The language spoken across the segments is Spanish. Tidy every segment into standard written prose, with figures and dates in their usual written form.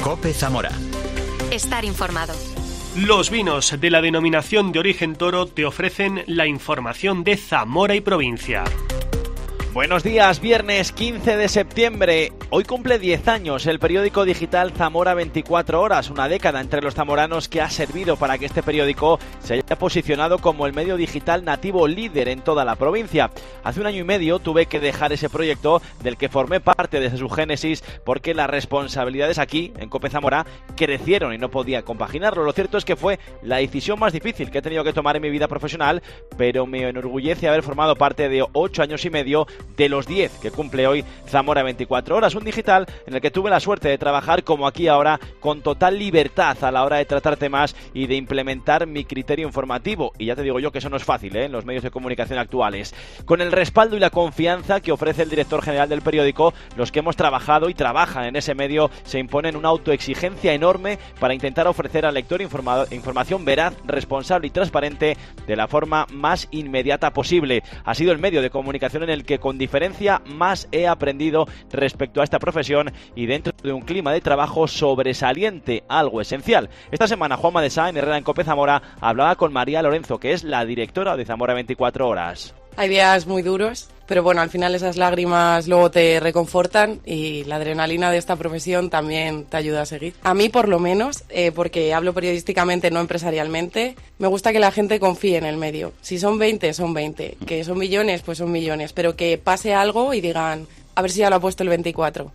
COPE Zamora. Estar informado. Los vinos de la denominación de origen Toro te ofrecen la información de Zamora y provincia. Buenos días, viernes 15 de septiembre. Hoy cumple 10 años el periódico digital Zamora 24 Horas, una década entre los zamoranos que ha servido para que este periódico se haya posicionado como el medio digital nativo líder en toda la provincia. Hace un año y medio tuve que dejar ese proyecto del que formé parte desde su génesis porque las responsabilidades aquí, en COPE Zamora, crecieron y no podía compaginarlo. Lo cierto es que fue la decisión más difícil que he tenido que tomar en mi vida profesional, pero me enorgullece haber formado parte de 8 años y medio de los 10 que cumple hoy Zamora 24 Horas, un digital en el que tuve la suerte de trabajar como aquí ahora con total libertad a la hora de tratar temas y de implementar mi criterio informativo, y ya te digo yo que eso no es fácil en los medios de comunicación actuales. Con el respaldo y la confianza que ofrece el director general del periódico, los que hemos trabajado y trabajan en ese medio se imponen una autoexigencia enorme para intentar ofrecer al lector información veraz, responsable y transparente de la forma más inmediata posible. Ha sido el medio de comunicación en el que con diferencia más he aprendido respecto a esta profesión y dentro de un clima de trabajo sobresaliente, algo esencial. Esta semana Juanma de Sá, en Herrera en COPE Zamora, hablaba con María Lorenzo, que es la directora de Zamora 24 Horas. Hay días muy duros, pero bueno, al final esas lágrimas luego te reconfortan y la adrenalina de esta profesión también te ayuda a seguir. A mí, por lo menos, porque hablo periodísticamente, no empresarialmente, me gusta que la gente confíe en el medio. Si son 20, son 20. Que son millones, pues son millones. Pero que pase algo y digan, a ver si ya lo ha puesto el 24.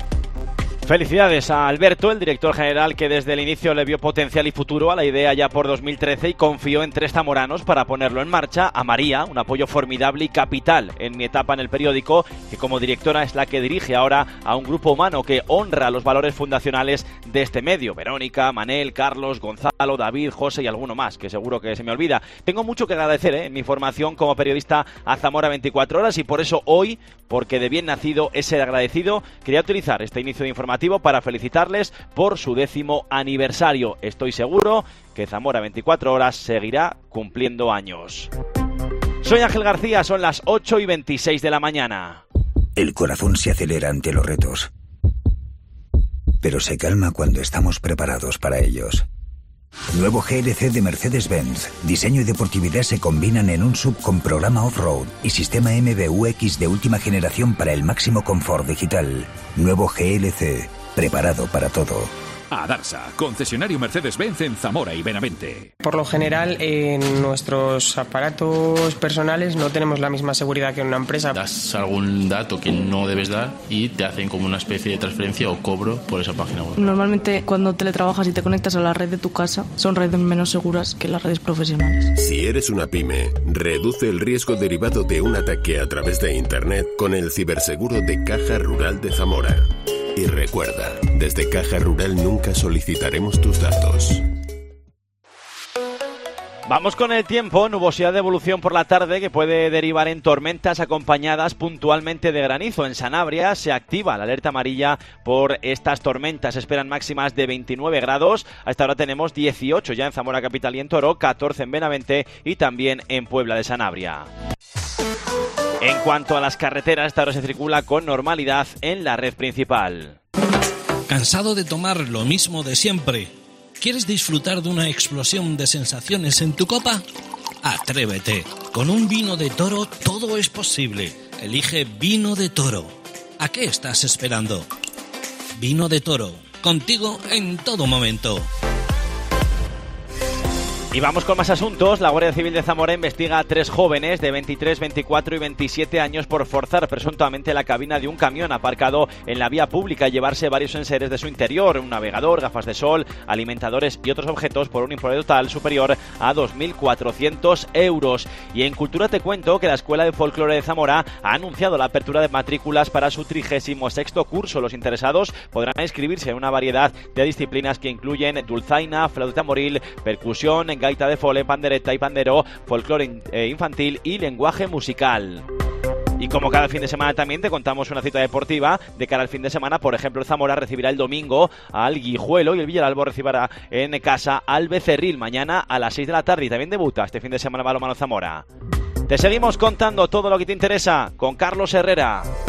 Felicidades a Alberto, el director general que desde el inicio le vio potencial y futuro a la idea ya por 2013 y confió en 3 zamoranos para ponerlo en marcha. A María, un apoyo formidable y capital en mi etapa en el periódico, que como directora es la que dirige ahora a un grupo humano que honra los valores fundacionales de este medio. Verónica, Manel, Carlos, Gonzalo, David, José y alguno más, que seguro que se me olvida. Tengo mucho que agradecer en mi formación como periodista a Zamora 24 Horas y por eso hoy, porque de bien nacido es ser agradecido, quería utilizar este inicio de informativo para felicitarles por su 10º aniversario. Estoy seguro que Zamora 24 Horas seguirá cumpliendo años. Soy Ángel García, son las 8:26 de la mañana. El corazón se acelera ante los retos, pero se calma cuando estamos preparados para ellos. Nuevo GLC de Mercedes-Benz. Diseño y deportividad se combinan en un SUV con programa off-road y sistema MBUX de última generación para el máximo confort digital. Nuevo GLC, preparado para todo. Adarsa, concesionario Mercedes-Benz en Zamora y Benavente. Por lo general, en nuestros aparatos personales no tenemos la misma seguridad que en una empresa. Das algún dato que no debes dar y te hacen como una especie de transferencia o cobro por esa página web. Normalmente, cuando teletrabajas y te conectas a la red de tu casa, son redes menos seguras que las redes profesionales. Si eres una pyme, reduce el riesgo derivado de un ataque a través de Internet con el ciberseguro de Caja Rural de Zamora. Y recuerda, desde Caja Rural nunca solicitaremos tus datos. Vamos con el tiempo. Nubosidad de evolución por la tarde que puede derivar en tormentas acompañadas puntualmente de granizo. En Sanabria se activa la alerta amarilla por estas tormentas. Se esperan máximas de 29 grados. A esta hora tenemos 18 ya en Zamora Capital y en Toro, 14 en Benavente y también en Puebla de Sanabria. En cuanto a las carreteras, esta hora se circula con normalidad en la red principal. ¿Cansado de tomar lo mismo de siempre? ¿Quieres disfrutar de una explosión de sensaciones en tu copa? Atrévete. Con un vino de Toro todo es posible. Elige Vino de Toro. ¿A qué estás esperando? Vino de Toro. Contigo en todo momento. Y vamos con más asuntos. La Guardia Civil de Zamora investiga a 3 jóvenes de 23, 24 y 27 años por forzar presuntamente la cabina de un camión aparcado en la vía pública y llevarse varios enseres de su interior, un navegador, gafas de sol, alimentadores y otros objetos por un importe total superior a 2.400 euros. Y en Cultura te cuento que la Escuela de Folclore de Zamora ha anunciado la apertura de matrículas para su 36º curso. Los interesados podrán inscribirse en una variedad de disciplinas que incluyen dulzaina, flauta moril, percusión, gaita de fole, pandereta y pandero, folclore infantil y lenguaje musical. Y como cada fin de semana también te contamos una cita deportiva de cara al fin de semana. Por ejemplo, el Zamora recibirá el domingo al Guijuelo y el Villaralbo recibirá en casa al Becerril mañana a las 6 de la tarde. Y también debuta este fin de semana Balonmano Zamora. Te seguimos contando todo lo que te interesa con Carlos Herrera.